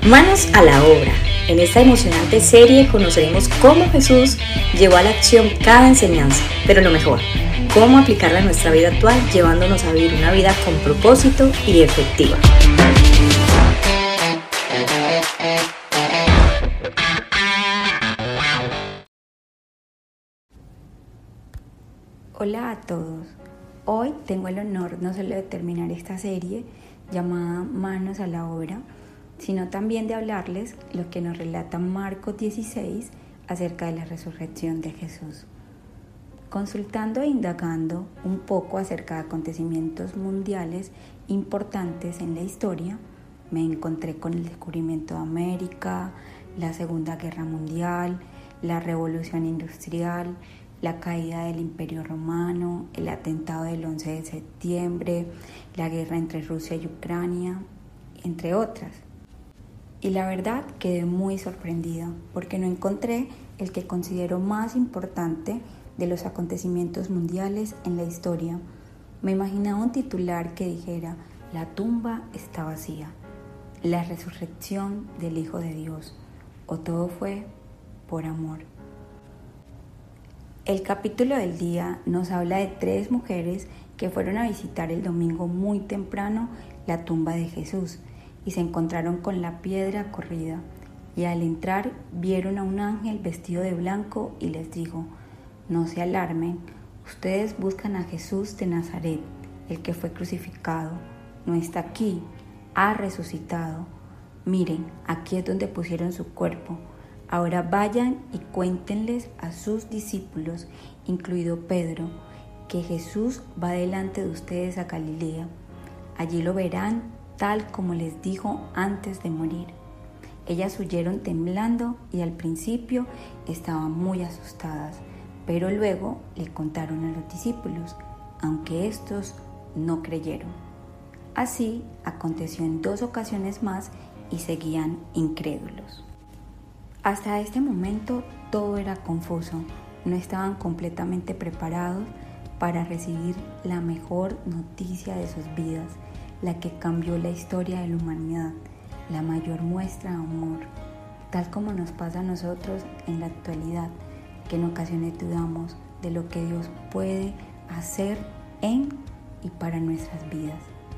Manos a la obra. En esta emocionante serie conoceremos cómo Jesús llevó a la acción cada enseñanza, pero lo mejor, cómo aplicarla a nuestra vida actual, llevándonos a vivir una vida con propósito y efectiva. Hola a todos. Hoy tengo el honor no solo de terminar esta serie llamada Manos a la obra, sino también de hablarles lo que nos relata Marcos 16 acerca de la resurrección de Jesús. Consultando e indagando un poco acerca de acontecimientos mundiales importantes en la historia, me encontré con el descubrimiento de América, la Segunda Guerra Mundial, la Revolución Industrial, la caída del Imperio Romano, el atentado del 11 de septiembre, la guerra entre Rusia y Ucrania, entre otras. Y la verdad quedé muy sorprendida porque no encontré el que considero más importante de los acontecimientos mundiales en la historia. Me imaginaba un titular que dijera: la tumba está vacía, la resurrección del Hijo de Dios, o todo fue por amor. El capítulo del día nos habla de 3 mujeres que fueron a visitar el domingo muy temprano la tumba de Jesús y se encontraron con la piedra corrida, y al entrar vieron a un ángel vestido de blanco y les dijo: no se alarmen, ustedes buscan a Jesús de Nazaret, el que fue crucificado. No está aquí, ha resucitado. Miren, aquí es donde pusieron su cuerpo. Ahora vayan y cuéntenles a sus discípulos, incluido Pedro, que Jesús va delante de ustedes a Galilea. Allí lo verán tal como les dijo antes de morir. Ellas huyeron temblando y al principio estaban muy asustadas, pero luego le contaron a los discípulos, aunque estos no creyeron. Así aconteció en 2 ocasiones más y seguían incrédulos. Hasta este momento todo era confuso, no estaban completamente preparados para recibir la mejor noticia de sus vidas, la que cambió la historia de la humanidad, la mayor muestra de amor, tal como nos pasa a nosotros en la actualidad, que en ocasiones dudamos de lo que Dios puede hacer en y para nuestras vidas.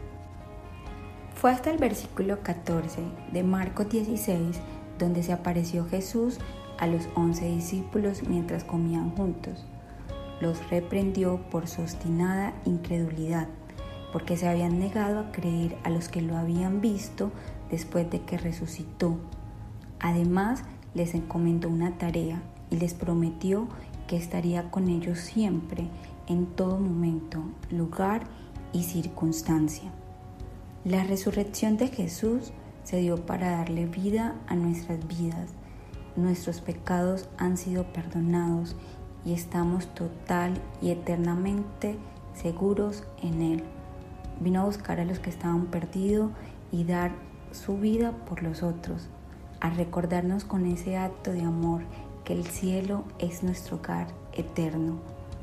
Fue hasta el versículo 14 de Marcos 16 donde se apareció Jesús a los 11 discípulos mientras comían juntos. Los reprendió por su obstinada incredulidad, porque se habían negado a creer a los que lo habían visto después de que resucitó. Además, les encomendó una tarea y les prometió que estaría con ellos siempre, en todo momento, lugar y circunstancia. La resurrección de Jesús se dio para darle vida a nuestras vidas. Nuestros pecados han sido perdonados y estamos total y eternamente seguros en Él. Vino a buscar a los que estaban perdidos y dar su vida por los otros, a recordarnos con ese acto de amor que el cielo es nuestro hogar eterno.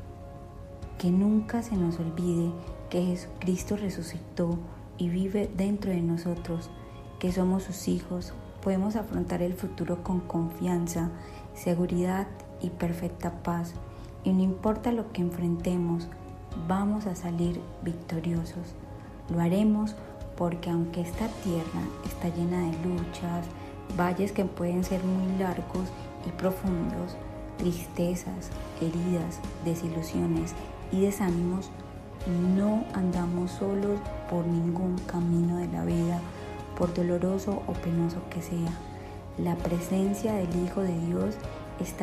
Que nunca se nos olvide que Jesucristo resucitó y vive dentro de nosotros, que somos sus hijos, podemos afrontar el futuro con confianza, seguridad y perfecta paz. Y no importa lo que enfrentemos, vamos a salir victoriosos. Lo haremos porque aunque esta tierra está llena de luchas, valles que pueden ser muy largos y profundos, tristezas, heridas, desilusiones y desánimos, no andamos solos por ningún camino de la vida, por doloroso o penoso que sea. La presencia del Hijo de Dios está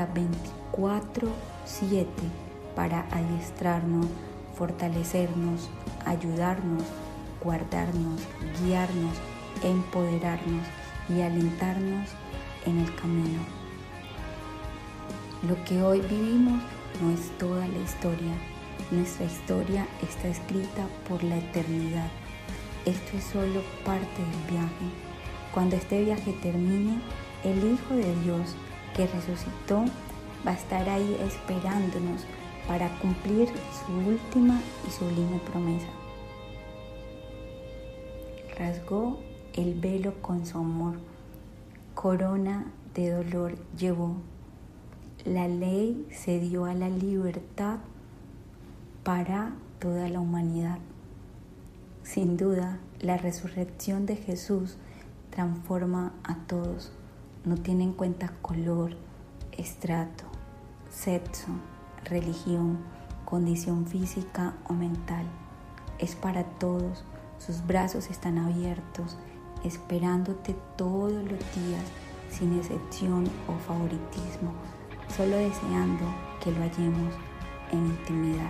24/7 para adiestrarnos, fortalecernos, ayudarnos, guardarnos, guiarnos, empoderarnos y alentarnos en el camino. Lo que hoy vivimos no es toda la historia. Nuestra historia está escrita por la eternidad. Esto es solo parte del viaje. Cuando este viaje termine, el Hijo de Dios que resucitó va a estar ahí esperándonos para cumplir su última y sublime promesa. Rasgó el velo con su amor, corona de dolor llevó. La ley se dio a la libertad para toda la humanidad. Sin duda, la resurrección de Jesús transforma a todos. No tiene en cuenta color, estrato, sexo, religión, condición física o mental. Es para todos. Sus brazos están abiertos, esperándote todos los días, sin excepción o favoritismo, solo deseando que lo hallemos en intimidad.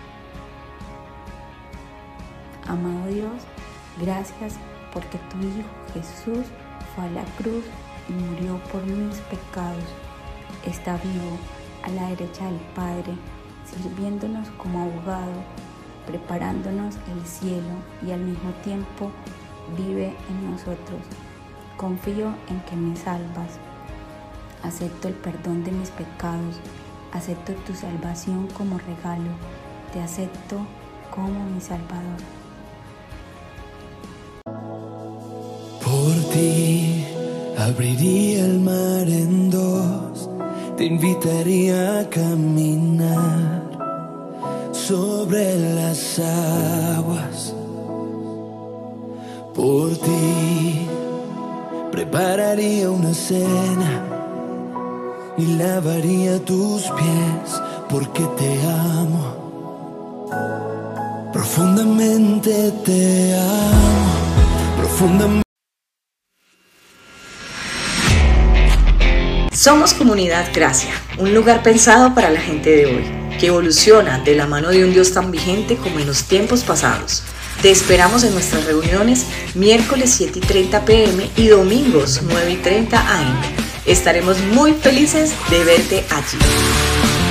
Amado Dios, gracias porque tu Hijo Jesús fue a la cruz y murió por mis pecados. Está vivo a la derecha del Padre, sirviéndonos como abogado, preparándonos el cielo y al mismo tiempo vive en nosotros. Confío en que me salvas. Acepto el perdón de mis pecados. Acepto tu salvación como regalo. Te acepto como mi Salvador. Por ti abriría el mar en dos, te invitaría a caminar sobre las aguas. Por ti prepararía una cena y lavaría tus pies, porque te amo, profundamente te amo, profundamente. Somos Comunidad Gracia, un lugar pensado para la gente de hoy, que evoluciona de la mano de un Dios tan vigente como en los tiempos pasados. Te esperamos en nuestras reuniones miércoles 7:30 p.m. y domingos 9:30 a.m. Estaremos muy felices de verte allí.